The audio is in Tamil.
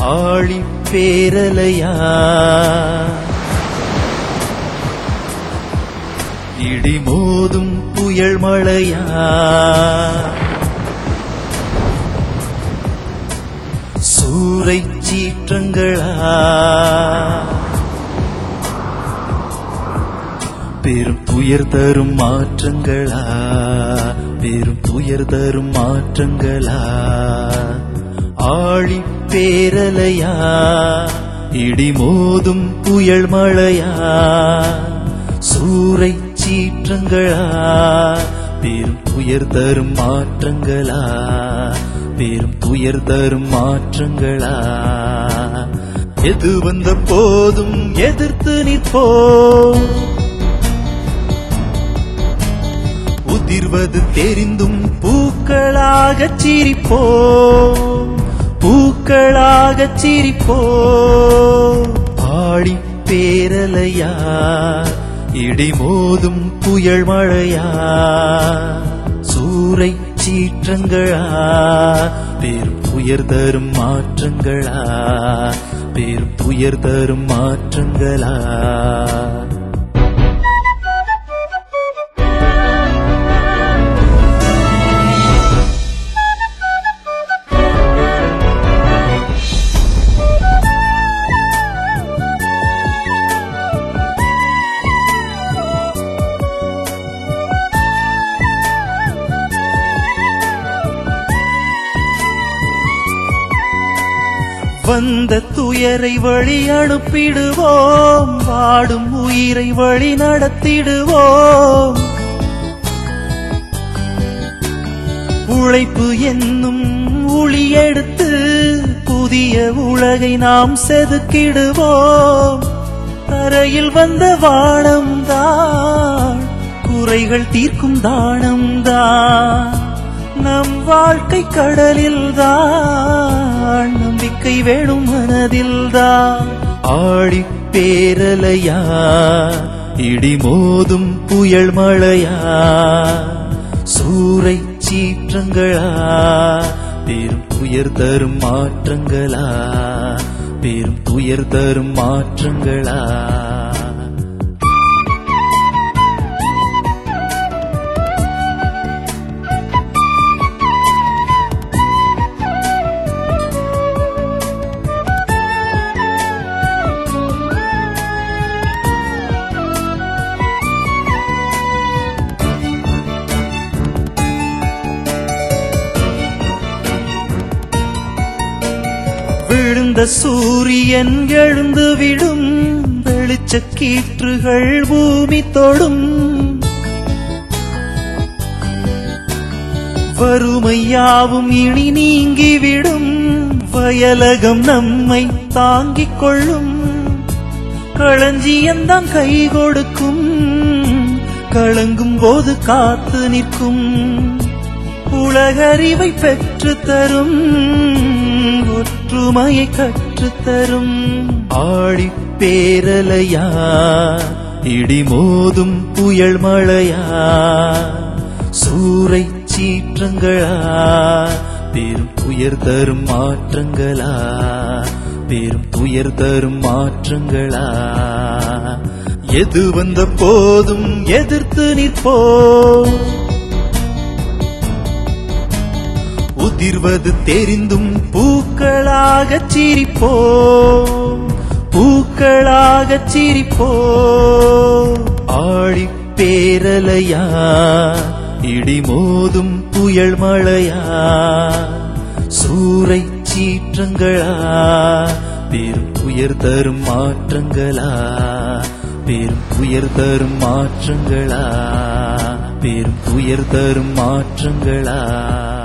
ஆழி பேரலையா இடி மோதும் புயல் மழையா சூறை சீற்றங்களா பெரும் துயர் தரும் மாற்றங்களா பெரும் துயர் தரும் மாற்றங்களா ஆழி பேரலையா இடி மோதும் புயல் மழையா சூறை சீற்றங்களா பெரும் துயர் தரும் மாற்றங்களா பெரும் துயர் தரும் மாற்றங்களா எது வந்த போதும் எதிர்த்து நிற்போம் உதிர்வது தெரிந்தும் பூக்களாகச் சிரிப்போம் பூக்களாகச் சிரிப்போம் ஆழி பேரலையா இடி மோதும் புயல் மழையா சூறை சீற்றங்களா பெரும் துயர் தரும் மாற்றங்களா பெரும் துயர் தரும் மாற்றங்களா வந்த துயரை வழி அனுப்பிடுவோம் வாடும் உயிரை வழி நடத்திடுவோம் உழைப்பு என்னும் ஒளி எடுத்து புதிய உலகை நாம் செதுக்கிடுவோம் தரையில் வந்த வானம்தான் குறைகள் தீர்க்கும் தானம்தான் நம் வாழ்க்கை கடலில்தான் நம்பிக்கை வேணும் மனதில்தான் ஆழி பேரலையா இடி மோதும் புயல் மழையா சூறை சீற்றங்களா பெரும் துயர் தரும் மாற்றங்களா பெரும் துயர் தரும் மாற்றங்களா விழுந்த சூரியன் எழுந்துவிடும் வெளிச்சக் கீற்றுகள் பூமி தொடும் வறுமையாவும் இனி நீங்கிவிடும் வயலகம் நம்மை தாங்கிக் கொள்ளும் களஞ்சியந்தான் கை கொடுக்கும் கலங்கும் போது காத்து நிற்கும் உலகறிவை பெற்று தரும் ஒற்றுமையை கற்றுத்தரும் ஆழி பேரலையா இடி மோதும் புயல் மழையா சூறை சீற்றங்களா பெரும் துயர் தரும் மாற்றங்களா பெரும் துயர் தரும் மாற்றங்களா எது வந்த போதும் எதிர்த்து நிற்போம் உதிர்வது தெரிந்தும் பூக்களாகச் சிரிப்போம் பூக்களாகச் சிரிப்போம் ஆழி பேரலையா இடி மோதும் புயல் மழையா சூறை சீற்றங்களா பெரும் துயர் தரும் மாற்றங்களா பெரும் துயர் தரும் மாற்றங்களா பெரும் துயர் தரும் மாற்றங்களா